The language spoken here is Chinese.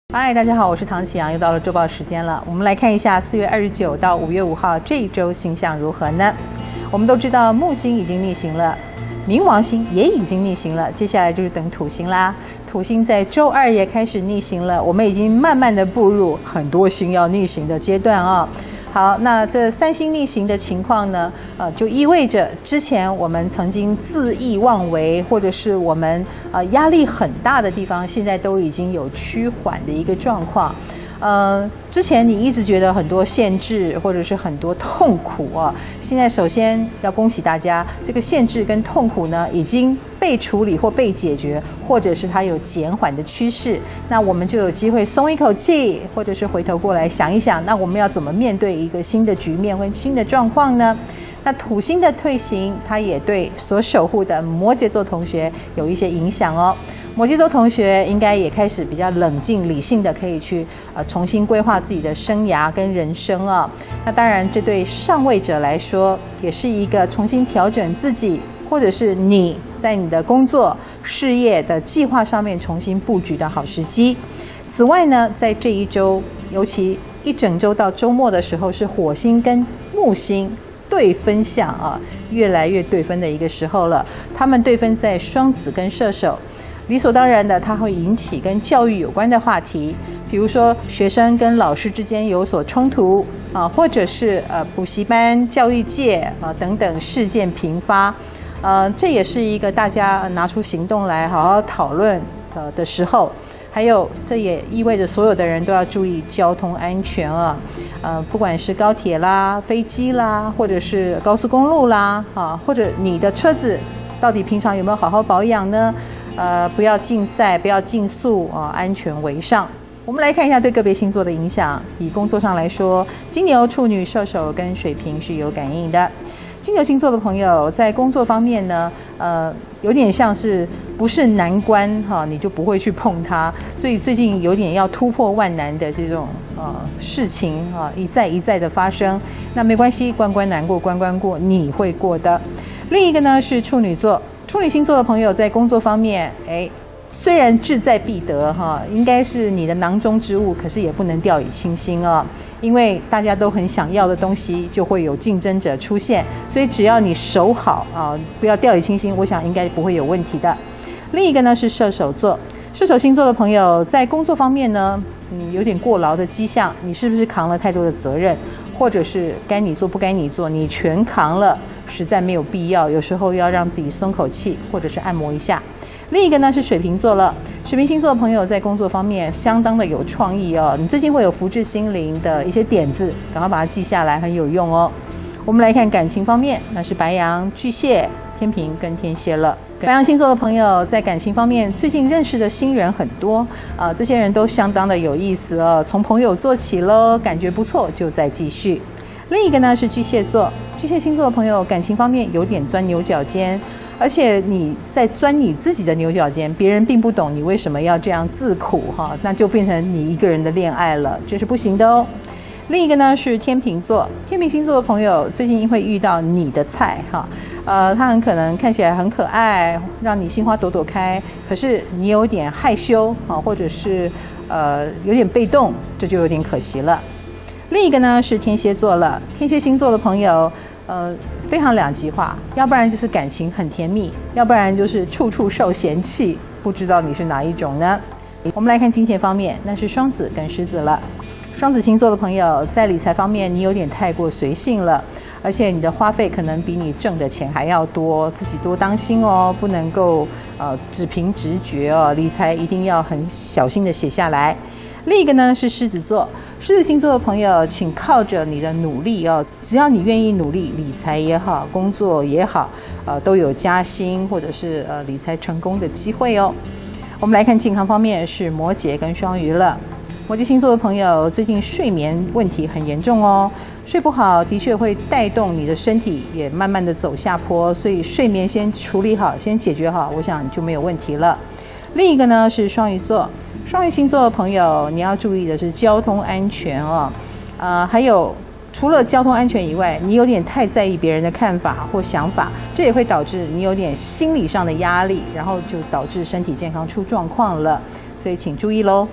嗨，大家好，我是唐启阳，又到了周报时间了。我们来看一下4月29到5月5号这一周星象如何呢？我们都知道木星已经逆行了，冥王星也已经逆行了，接下来就是等土星啦。土星在周二也开始逆行了，我们已经慢慢的步入很多星要逆行的阶段啊。好，那这三星逆行的情况呢，就意味着之前我们曾经恣意妄为，或者是我们压力很大的地方，现在都已经有趋缓的一个状况。之前你一直觉得很多限制或者是很多痛苦啊，现在首先要恭喜大家，这个限制跟痛苦呢已经被处理或被解决，或者是它有减缓的趋势，那我们就有机会松一口气，或者是回头过来想一想，那我们要怎么面对一个新的局面或新的状况呢？那土星的退行，它也对所守护的摩羯座同学有一些影响哦。摩羯座同学应该也开始比较冷静理性的可以去重新规划自己的生涯跟人生啊。那当然这对上位者来说也是一个重新调整自己，或者是你在你的工作事业的计划上面重新布局的好时机。此外呢，在这一周，尤其一整周到周末的时候，是火星跟木星对分相啊，越来越对分的一个时候了。他们对分在双子跟射手，理所当然的，它会引起跟教育有关的话题，比如说学生跟老师之间有所冲突啊，或者是补习班、教育界啊等等事件频发，这也是一个大家拿出行动来好好讨论的时候。还有，这也意味着所有的人都要注意交通安全啊，不管是高铁啦、飞机啦，或者是高速公路啦，或者你的车子到底平常有没有好好保养呢？不要竞赛，不要竞速啊，安全为上。我们来看一下对个别星座的影响。以工作上来说，金牛、处女、射手跟水瓶是有感应的。金牛星座的朋友在工作方面呢，有点像是不是难关哈，你就不会去碰它，所以最近有点要突破万难的这种事情啊，一再一再的发生。那没关系，关关难过关关过，你会过的。另一个呢是处女座，处女星座的朋友在工作方面，虽然志在必得哈，应该是你的囊中之物，可是也不能掉以轻心啊。因为大家都很想要的东西，就会有竞争者出现，所以只要你守好啊，不要掉以轻心，我想应该不会有问题的。另一个呢是射手座，射手星座的朋友在工作方面呢，有点过劳的迹象，你是不是扛了太多的责任，或者是该你做不该你做，你全扛了，实在没有必要，有时候要让自己松口气，或者是按摩一下。另一个呢是水瓶座了，水瓶星座的朋友在工作方面相当的有创意哦，你最近会有福至心灵的一些点子，赶快把它记下来，很有用哦。我们来看感情方面，那是白羊、巨蟹、天秤跟天蝎了。白羊星座的朋友在感情方面最近认识的新人很多这些人都相当的有意思哦，从朋友做起咯，感觉不错就再继续。另一个呢是巨蟹座，巨蟹星座的朋友感情方面有点钻牛角尖，而且你在钻你自己的牛角尖，别人并不懂你为什么要这样自苦哈，那就变成你一个人的恋爱了，这是不行的哦。另一个呢是天秤座，天秤星座的朋友最近会遇到你的菜哈，他很可能看起来很可爱，让你心花朵朵开，可是你有点害羞啊，或者是有点被动，这就有点可惜了。另一个呢是天蝎座了，天蝎星座的朋友非常两极化，要不然就是感情很甜蜜，要不然就是处处受嫌弃，不知道你是哪一种呢？我们来看金钱方面，那是双子跟狮子了。双子星座的朋友在理财方面你有点太过随性了，而且你的花费可能比你挣的钱还要多，自己多当心哦，不能够只凭直觉哦，理财一定要很小心的写下来。另一个呢是狮子座，狮子星座的朋友请靠着你的努力哦，只要你愿意努力，理财也好，工作也好，都有加薪或者是理财成功的机会哦。我们来看健康方面，是摩羯跟双鱼了。摩羯星座的朋友最近睡眠问题很严重哦，睡不好的确会带动你的身体也慢慢的走下坡，所以睡眠先处理好，先解决好，我想就没有问题了。另一个呢是双鱼座，双鱼星座的朋友你要注意的是交通安全哦，还有除了交通安全以外，你有点太在意别人的看法或想法，这也会导致你有点心理上的压力，然后就导致身体健康出状况了，所以请注意咯。